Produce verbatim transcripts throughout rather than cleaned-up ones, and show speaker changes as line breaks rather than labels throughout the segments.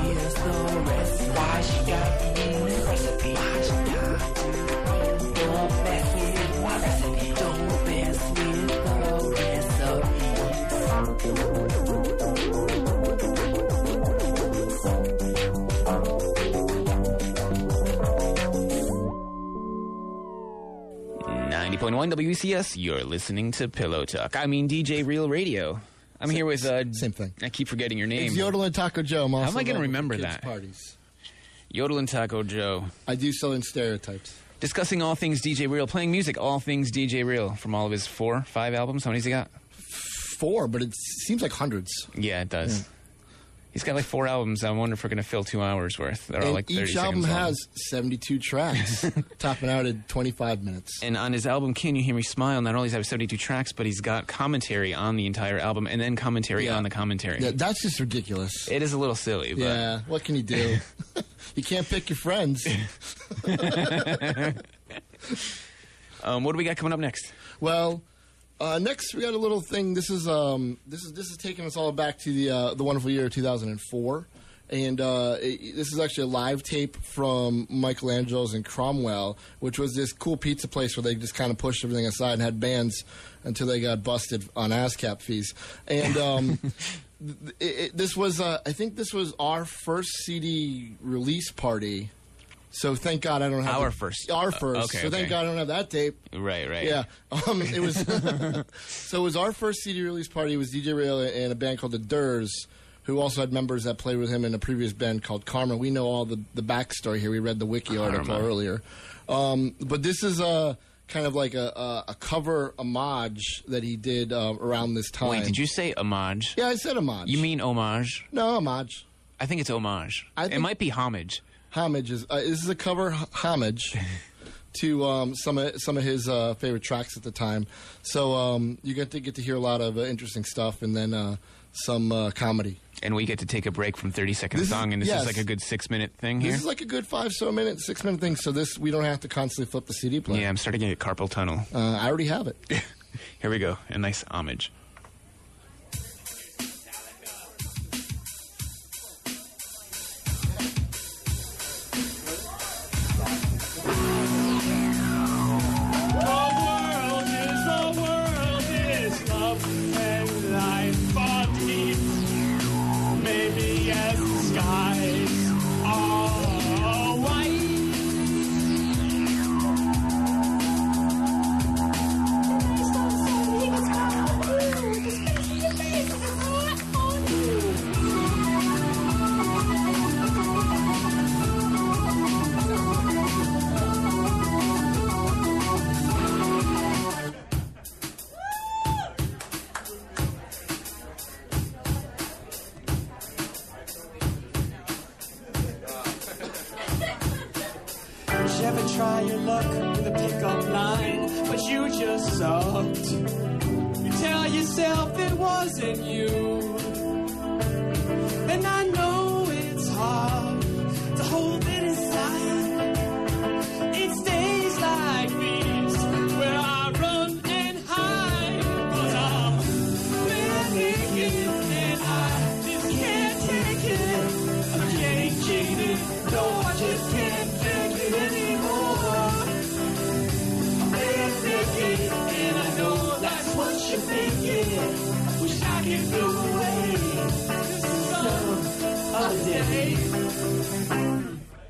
here's the rest. Why she got the recipe? Why she got don't mess with my recipe. Don't mess with the recipe. ninety point one W C S, you're listening to Pillow Talk. I mean D J Real Radio. I'm
same,
here with... Uh,
same thing.
I keep forgetting your name.
It's Yodelin' Taco Joe.
How am I going to remember that?
Parties.
Yodelin' Taco Joe.
I do Southern stereotypes.
Discussing all things D J Real. Playing music, all things D J Real. From all of his four, five albums. How many's he got?
Four, but it seems like hundreds.
Yeah, it does.
Yeah.
He's got like four albums. I wonder if we're going to fill two hours worth. They're
and
all like thirty
each album
seconds long.
has seventy-two tracks, topping out at twenty-five minutes.
And on his album, Can You Hear Me Smile, not only does he have seventy-two tracks, but he's got commentary on the entire album and then commentary
yeah.
on the commentary.
Yeah, that's just ridiculous.
It is a little silly. But
yeah, what can you do? You can't pick your friends.
um, what do we got coming up next?
Well... Uh, next, we got a little thing. This is um, this is this is taking us all back to the uh, the wonderful year of two thousand four, and uh, it, this is actually a live tape from Michelangelo's in Cromwell, which was this cool pizza place where they just kind of pushed everything aside and had bands until they got busted on ASCAP fees. And um, it, it, this was, uh, I think, this was our first C D release party. So thank God I don't have
our
the,
first.
Our first.
Uh, okay,
so
okay.
thank God I don't have that tape.
Right, right.
Yeah. Um, it was. So it was our first C D release party. It was D J Real and a band called the Durs, who also had members that played with him in a previous band called Karma. We know all the the backstory here. We read the wiki article
Karma.
earlier. Um, but this is a kind of like a, a, a cover homage that he did uh, around this time.
Wait, did you say homage?
Yeah, I said homage.
You mean homage?
No, homage.
I think it's homage.
I think-
it might be homage.
Homage is uh, this is a cover h- homage to um, some of some of his uh, favorite tracks at the time. So um, you get to get to hear a lot of uh, interesting stuff, and then uh, some uh, comedy.
And we get to take a break from thirty second
This is-
song, and this
yes.
is like a good six minute thing here.
This is like a good five so minute, six minute thing. So this we don't have to constantly flip the C D player.
Yeah, I'm starting to get carpal tunnel.
Uh, I already have it.
Here we go. A nice homage.
Ever try your luck with a pickup line, but you just sucked. You tell yourself it wasn't you. Then I know it's hard to hold it inside. It's days like these where I run and hide, 'cause I'm naked and I just can't take it. I'm getting jaded, no, I just can't take it anymore. I'm naked and I know that's what you're thinking. Wish I could go away some other day.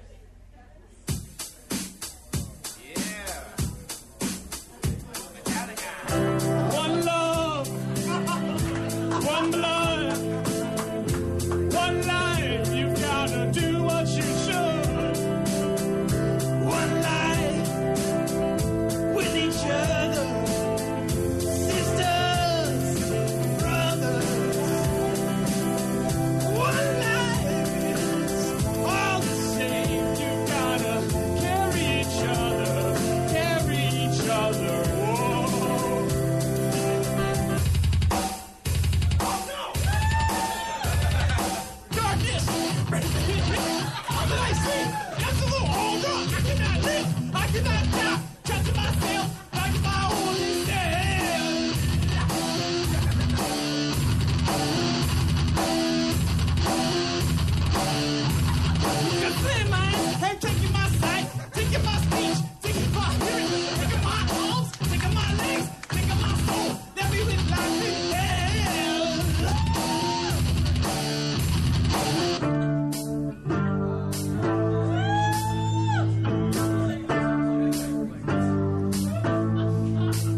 One love, one blood, one life. You gotta do what you should. One life with each other, sisters, brothers.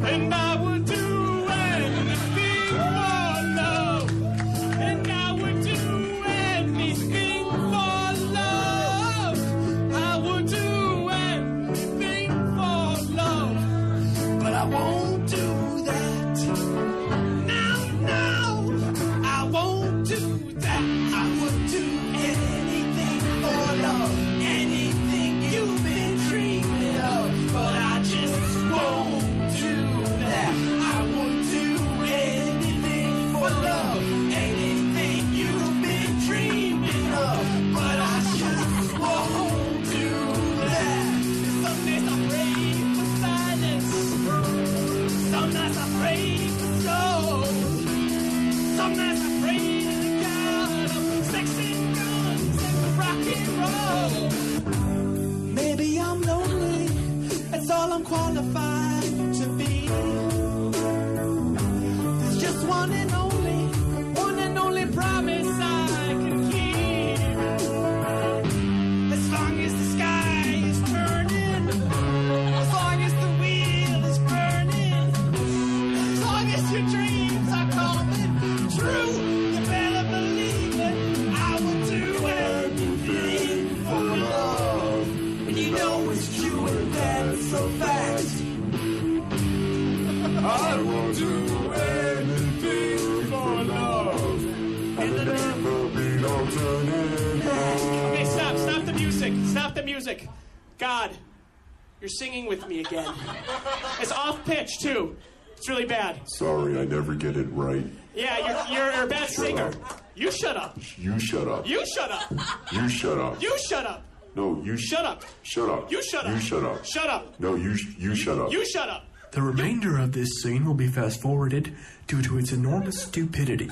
And I would do anything for love. And I would do anything for love. I would do anything for love. But I won't do that. No, no, I won't do that. I would do anything for love. Anything you've been dreaming of. But I just won't do that. I won't do anything for love. Anything you've been dreaming of. But I just won't do that. Some days I pray for silence. Some nights I pray for soul. Some nights I pray to the God of sex and guns and rock and roll. Maybe I'm lonely. That's all I'm qualified to be. There's just one and only, one and only promise I can keep. As long as the sky is turning, as long as the wheel is burning, as long as your dreams are coming true, you better believe it. I will do anything for love. And you know it's true and that's a fact. I will do anything for love. And the Okay, stop, stop the music, stop the music. God, you're singing with me again. It's off pitch too. It's really bad.
Sorry, I never get it right.
Yeah, you're you're, you're a bad singer. You shut up.
You shut up.
You shut up.
You shut up.
You shut up.
No, you sh-
Shut up.
Shut up.
You shut up.
You shut up.
Shut up.
No, you sh- you shut up.
You shut up.
The remainder of this scene will be fast forwarded due to its enormous stupidity.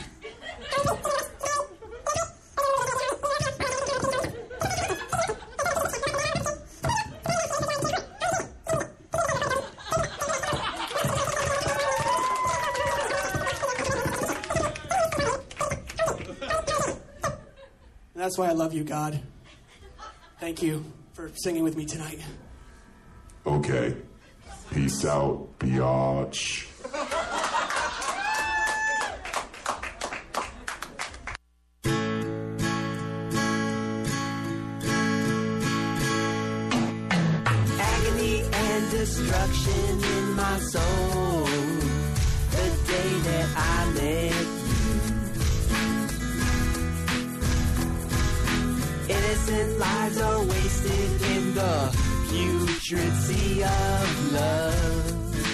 That's why I love you, God. Thank you for singing with me tonight.
Okay. Peace out, biatch.
Agony and destruction in my soul. The day that I met you. Innocent lives are wasted in the putrid sea of love.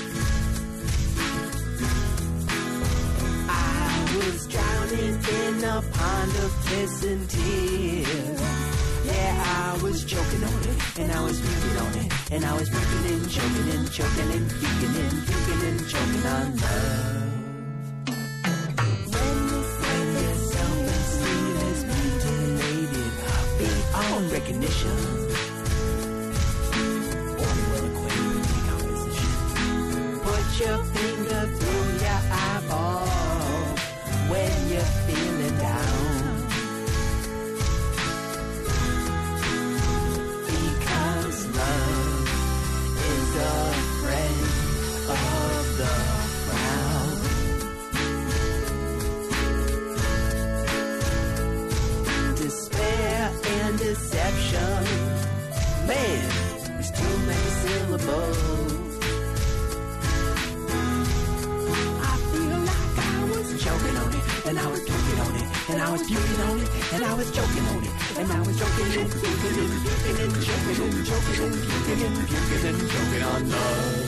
I was drowning in a pond of kiss and tears. Yeah, I was choking on it, and I was puking on it, and I was puking and choking and choking and puking and puking and choking on love. When you find yourself and sleep is mutilated beyond recognition, or well acquainted with the composition, put your finger through your eyeball when you're feeling down. Love is a friend of the crowd. Despair and deception, man, it's too many syllables. I feel like I was choking on it, and I was puking on it, and I was puking on it, and I was choking on it, and I was choking and puking and puking and choking and choking and puking and puking and choking on love.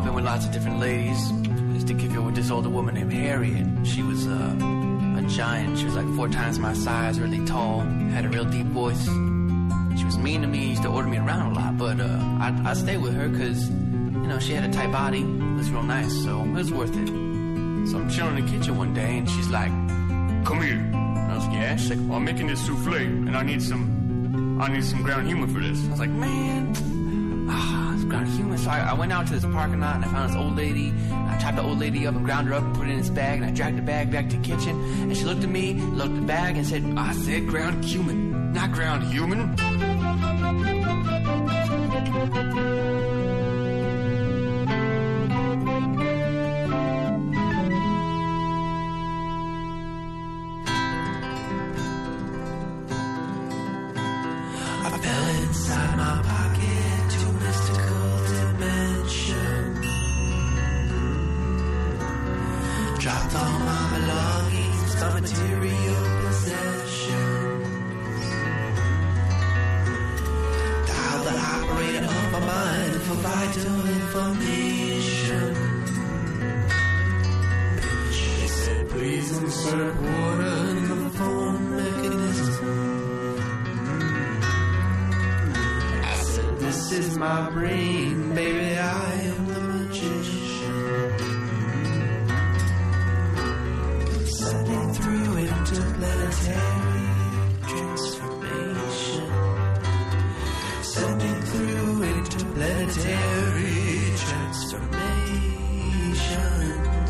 I've been with lots of different ladies. I used to kick it with this older woman named Harriet. She was uh, a giant. She was like four times my size, really tall, had a real deep voice. She was mean to me, used to order me around a lot, but uh, I, I stayed with her because, you know, she had a tight body. It was real nice, so it was worth it. So I'm chilling in the kitchen one day, and she's like, "Come here." And I was like, "Yeah?" She's like, "Well, I'm making this souffle, and I need some, I need some ground human for this." I was like, "Man, ah, it's ground human." So I, I went out to this parking lot, and I found this old lady. And I chopped the old lady up and ground her up and put it in this bag, and I dragged the bag back to the kitchen. And she looked at me, looked at the bag, and said, "I said ground cumin, not ground human."
Inside my pocket to mystical dimension. Dropped all my belongings, my material possessions. Dialed the operator of my mind for vital information. She said, "Please insert water in the phone mechanism." This is my brain, baby, I am the magician. Sending through interplanetary transformation. Sending through interplanetary transformations.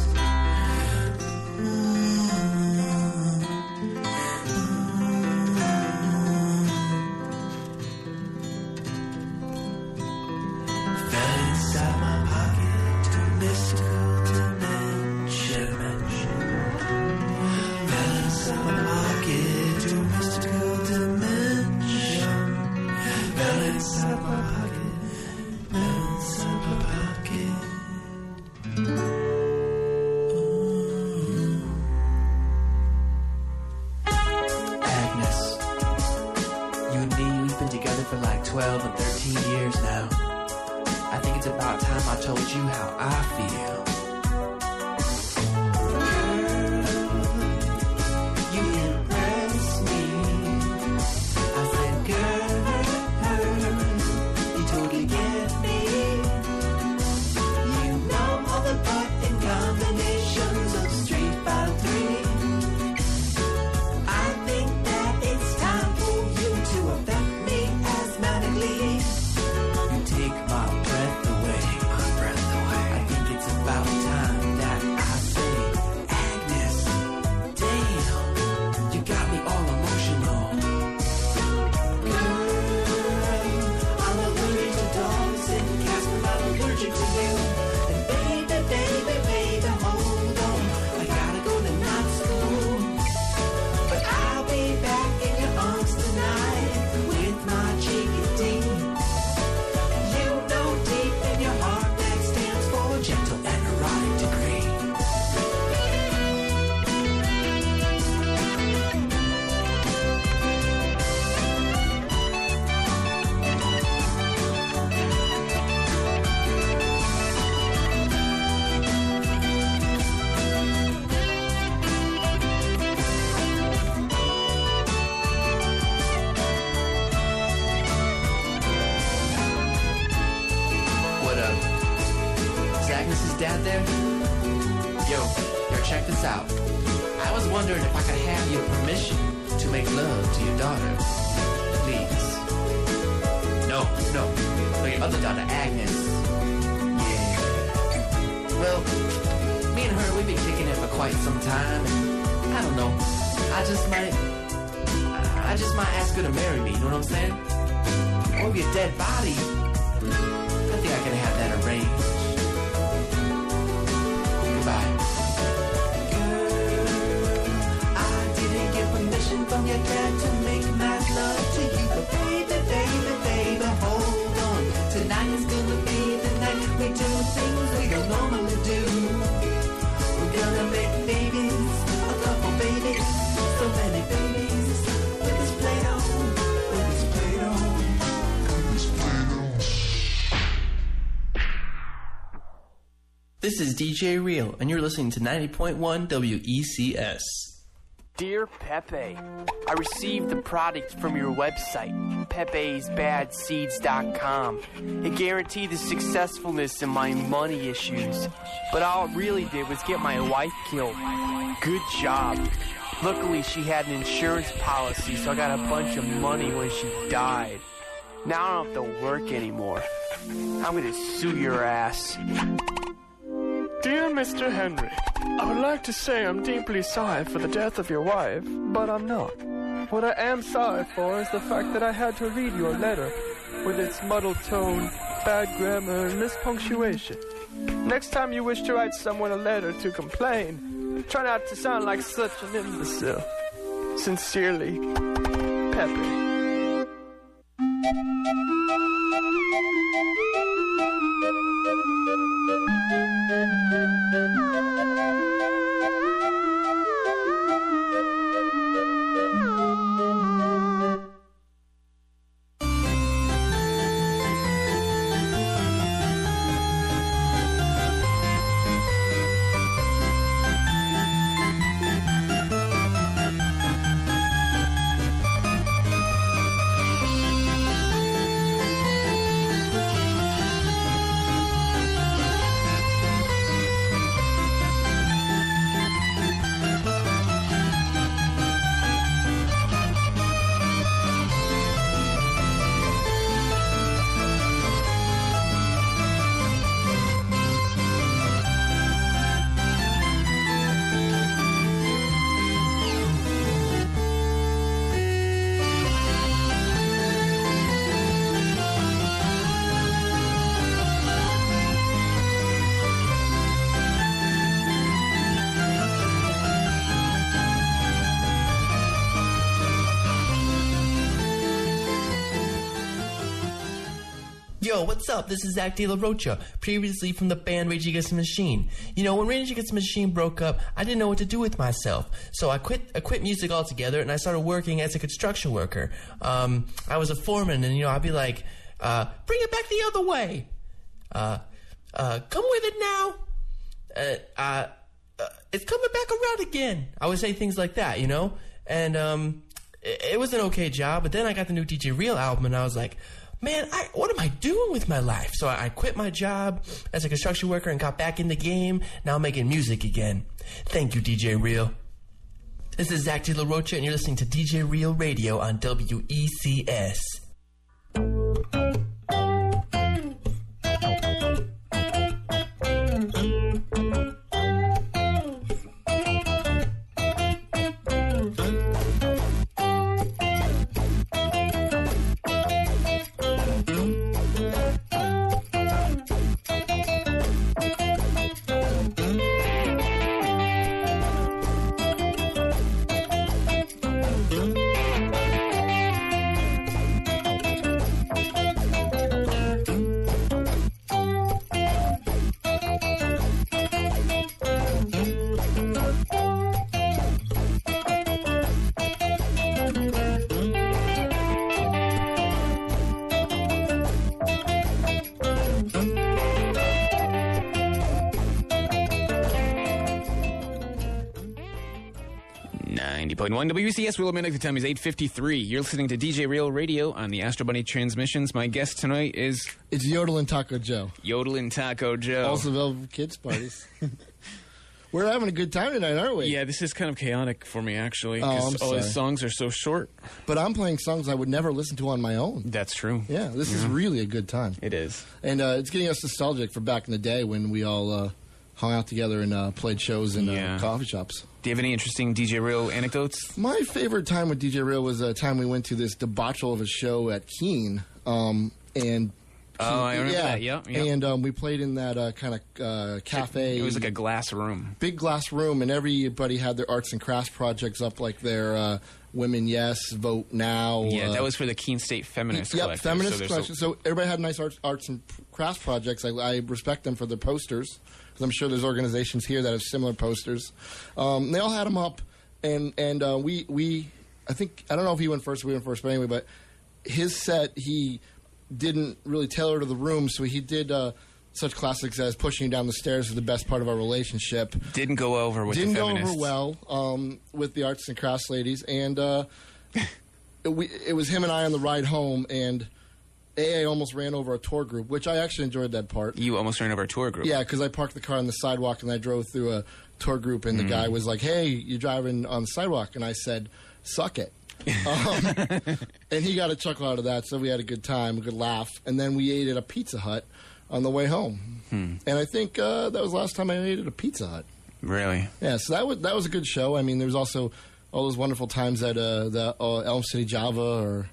twelve and thirteen years now. I think it's about time I told you how I feel. Girl, you impress me. I said, girl, you totally get me. You know all the button combinations of Street Fighter three. I think that it's time for you to affect me asthmatically. You take my breath away, my breath away. I think it's about time that I say, Agnes, damn, you got me all emotional. Girl, I'm allergic to dogs and cats, but I'm allergic to you. And baby, baby, baby, hold on, I gotta go to night school. But I'll be back in your arms tonight with my chickadee. You know deep in your heart that stands for gentle and erotic degree.
What up? Is Agnes's dad there? Yo, yo, check this out. I was wondering if I could have your permission to make love to your daughter. Please. No, no. For your other daughter, Agnes. Yeah. Well, me and her, we've been kicking it for quite some time, and I don't know. I just might, I just might ask her to marry me, you know what I'm saying? Or be a dead body. I think I can have that arranged. Goodbye.
I didn't get permission from your dad to make mad love to you. But baby, baby, baby, hold on. Tonight is gonna be the night we do things we don't normally do. We're gonna make babies, a couple babies, so many babies. With this Play-Doh, with this Play-Doh, with this Play-Doh.
This is D J Real, and you're listening to ninety point one W E C S.
Dear Pepe, I received the product from your website, pepes bad seeds dot com. It guaranteed the successfulness in my money issues, but all it really did was get my wife killed. Good job. Luckily, she had an insurance policy, so I got a bunch of money when she died. Now I don't have to work anymore. I'm gonna sue your ass.
Dear Mister Henry, I would like to say I'm deeply sorry for the death of your wife, but I'm not. What I am sorry for is the fact that I had to read your letter with its muddled tone, bad grammar, and mispunctuation. Next time you wish to write someone a letter to complain, try not to sound like such an imbecile. Sincerely, Pepe.
Yo, what's up? This is Zach De La Rocha, previously from the band Rage Against the Machine. You know, when Rage Against the Machine broke up, I didn't know what to do with myself. So I quit I quit music altogether, and I started working as a construction worker. Um, I was a foreman, and, you know, I'd be like, uh, bring it back the other way. Uh, uh, come with it now. Uh, uh, uh, it's coming back around again. I would say things like that, you know? And um, it, it was an okay job, but then I got the new D J Real album, and I was like, man, I, what am I doing with my life? So I, I quit my job as a construction worker and got back in the game. Now I'm making music again. Thank you, D J Real. This is Zach De La Rocha, and you're listening to D J Real Radio on W E C S.
ninety point one W C S Willamette. The time is eight fifty-three. You're listening to D J Real Radio on the Astro Bunny Transmissions. My guest tonight is...
It's Yodelin' Taco Joe.
Yodelin' Taco Joe.
Also available for kids' parties. We're having a good time tonight, aren't we?
Yeah, this is kind of chaotic for me, actually.
Oh, I'm
all
sorry.
his songs are so short.
But I'm playing songs I would never listen to on my own.
That's true.
Yeah, this
Yeah.
is really a good time.
It is.
And uh, it's getting us nostalgic for back in the day when we all uh, hung out together and uh, played shows in
Yeah.
uh, coffee shops.
Do you have any interesting D J Real anecdotes?
My favorite time with D J Real was a time we went to this debauchery of a show at Keene. Um, and
Oh, I remember that. Yeah, yeah.
And um, we played in that uh, kind of uh, cafe.
It was like a glass room.
Big glass room, and everybody had their arts and crafts projects up, like their uh, Women Yes, Vote Now.
Yeah,
uh,
that was for the Keene State Feminist
Yep,
Collective.
feminist
so there's
collection.
a-
So everybody had nice arts, arts and crafts projects. I, I respect them for their posters, because I'm sure there's organizations here that have similar posters. Um, they all had them up, and and uh, we we I think I don't know if he went first or we went first, but anyway, but his set he didn't really tailor to the room, so he did uh, such classics as "Pushing You Down the Stairs" is the best part of our relationship.
Didn't go over with
Didn't
the
go
feminists.
over well um, with the arts and crafts ladies, and uh, it, we, it was him and I on the ride home, and A A almost ran over a tour group, which I actually enjoyed that part.
You almost ran over a tour group.
Yeah, because I parked the car on the sidewalk and I drove through a tour group, and the
Mm.
guy was like, "Hey, you're driving on the sidewalk," and I said, "Suck it." um, and he got a chuckle out of that, so we had a good time, a good laugh, and then we ate at a Pizza Hut on the way home.
Hmm.
And I think uh, that was the last time I ate at a Pizza Hut.
Really?
Yeah, so that was that was a good show. I mean, there was also all those wonderful times at uh, the uh, Elm City Java or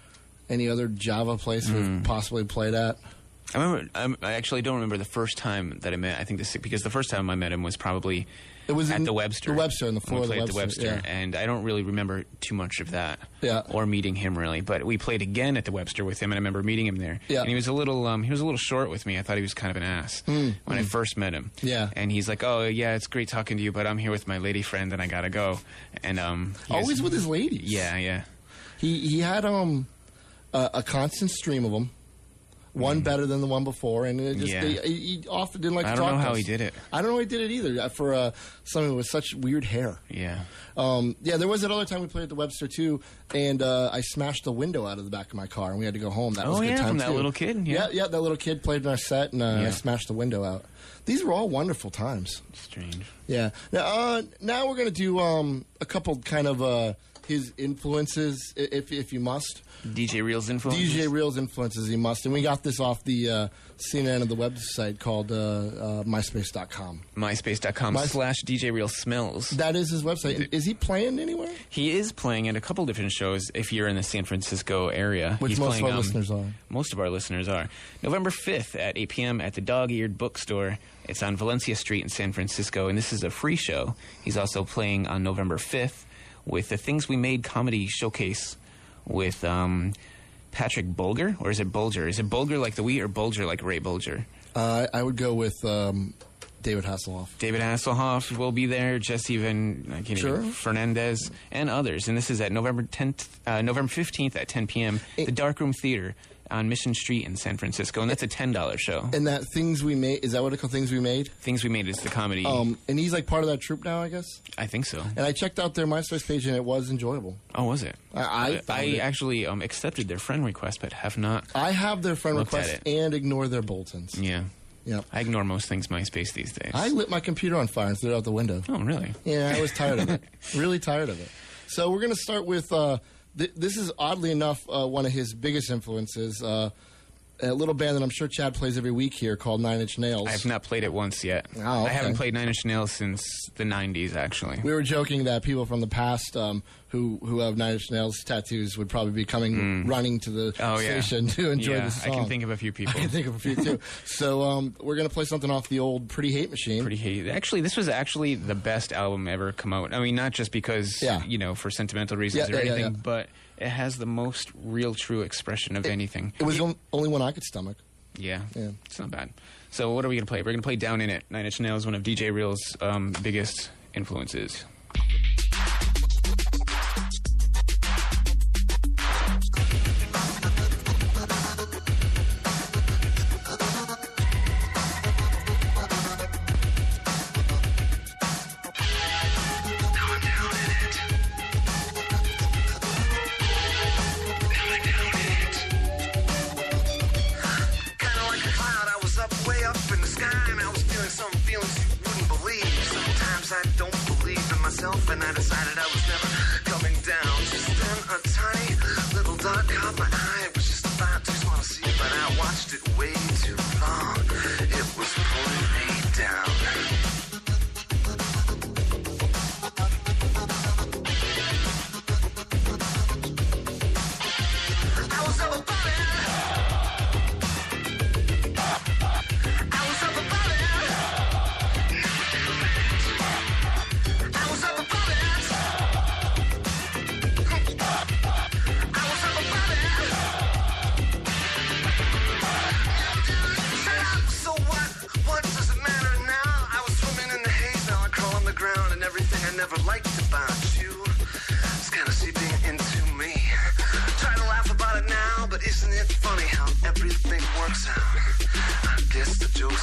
any other Java place
Mm.
we've possibly played at.
I remember. I'm, I actually don't remember the first time that I met. I think this because the first time I met him was probably
It was
at
in
the Webster.
the Webster, on the
When
floor
we
of the
played at the
Webster,
Webster,
yeah.
and I don't really remember too much of that.
Yeah.
Or meeting him really, but we played again at the Webster with him, and I remember meeting him there.
Yeah.
And he was a little. Um, he was a little short with me. I thought he was kind of an ass
Mm,
when I
mm.
first met him.
Yeah.
And he's like, "Oh yeah, it's great talking to you, but I'm here with my lady friend, and I gotta go." And um, he was-
Always with his ladies.
Yeah, yeah.
He he had um a, a constant stream of them, one better than the one before, and it just
Yeah.
they, he he often didn't like
I
to
don't
talk
know
to
how
us.
he did it.
I don't know how he did it either. uh, For uh, someone with such weird hair.
Yeah.
Um, yeah, there was that other time we played at the Webster too, and uh, I smashed the window out of the back of my car, and we had to go home. That was
Oh,
a good
yeah,
time
from that
too.
little kid, yeah.
yeah, yeah, that little kid played in our set, and uh,
Yeah.
I smashed the window out. These were all wonderful times.
Strange.
Yeah. Now, uh, now we're gonna do um, a couple kind of uh, his influences, i- if if you must.
D J Reel's influence.
D J Reel's influences, he must, and we got this off the uh, C N N of the website called uh, uh, MySpace dot com.
MySpace.com
My-
slash D J Real Smells.
That is his website. Is he playing anywhere?
He is playing at a couple different shows if you're in the San Francisco area.
Which
He's
most
playing,
of our
um,
listeners are.
Most of our listeners are. November fifth at eight p.m. at the Dog-Eared Bookstore. It's on Valencia Street in San Francisco, and this is a free show. He's also playing on November fifth with the Things We Made Comedy Showcase with um, Patrick Bulger, or is it Bulger? Is it Bulger like the wheat or Bulger like Ray Bulger?
Uh, I would go with um, David Hasselhoff.
David Hasselhoff will be there. Jesse Van I can't
Sure.
even, Fernandez and others. And this is at November tenth, uh, November fifteenth at ten p.m. The Darkroom Theater on Mission Street in San Francisco, and that's a ten dollar show.
And that Things We Made, is that what it's called, Things We Made?
Things We Made is the comedy.
Um, and he's like part of that troupe now, I guess?
I think so.
And I checked out their MySpace page, and it was enjoyable.
Oh, was it?
I, I, found
I
it.
actually um, accepted their friend request, but have not.
I have their friend
looked at
request
it.
and ignore their bulletins.
Yeah.
Yep.
I ignore most things MySpace these days.
I lit my computer on fire and threw it out the window.
Oh, really?
Yeah, I was tired of it. Really tired of it. So we're going to start with, uh, th- this is oddly enough uh, one of his biggest influences. Uh, a little band that I'm sure Chad plays every week here called Nine Inch Nails.
I have not played it once yet.
Oh,
I
okay.
haven't played Nine Inch Nails since the nineties, actually.
We were joking that people from the past um, who who have Nine Inch Nails tattoos would probably be coming running to the
Oh, yeah.
station to enjoy
yeah,
the song.
I can think of a few people.
I can think of a few too. So um, we're going to play something off the old Pretty Hate Machine.
Pretty hate. Actually, this was actually the best album ever come out. I mean, not just because,
Yeah.
you know, for sentimental reasons
Yeah,
or
yeah, yeah,
anything,
yeah.
but it has the most real, true expression of anything.
It was the only one I could stomach.
Yeah.
Yeah.
It's not bad. So what are we going to play? We're going to play Down In It. Nine Inch Nails, one of D J Real's um, biggest influences.
Kinda like a cloud, I was up, way up in the sky, and I was feeling some feelings you wouldn't believe. Sometimes I don't believe in myself, and I decided I was never coming down. Just then a tiny little dot caught my eye. It was just about too small to see, but I watched it way too long. It was pulling me down. I was up above it. I was up above it. I was up above it. I was up above it. Shut up. So what? What does it matter now? I was swimming in the haze. Now I crawl on the ground, and everything I never liked about you is kind of seeping into me. Try to laugh about it now, but isn't it funny how everything works out? I guess the joke's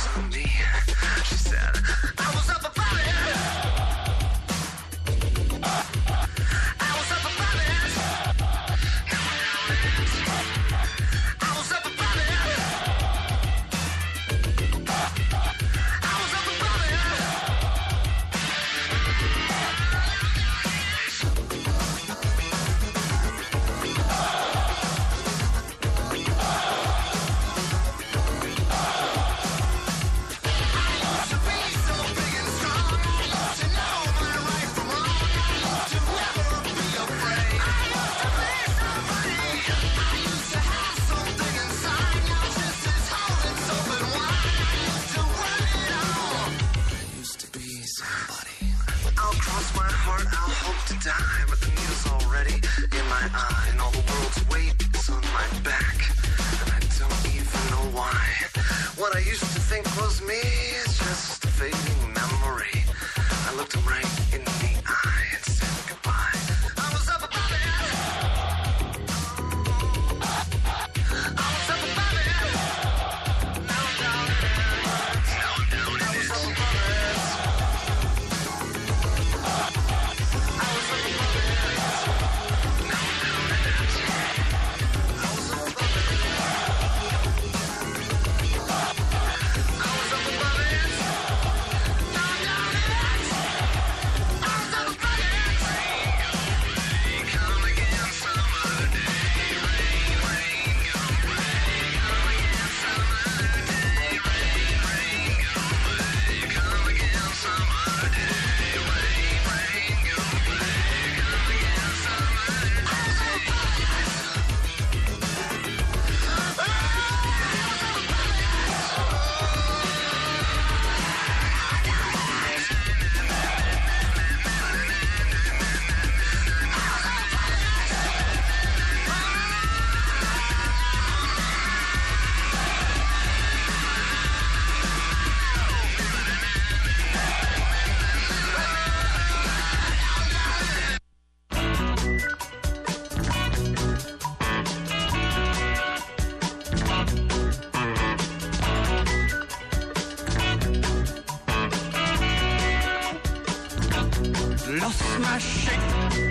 my shake.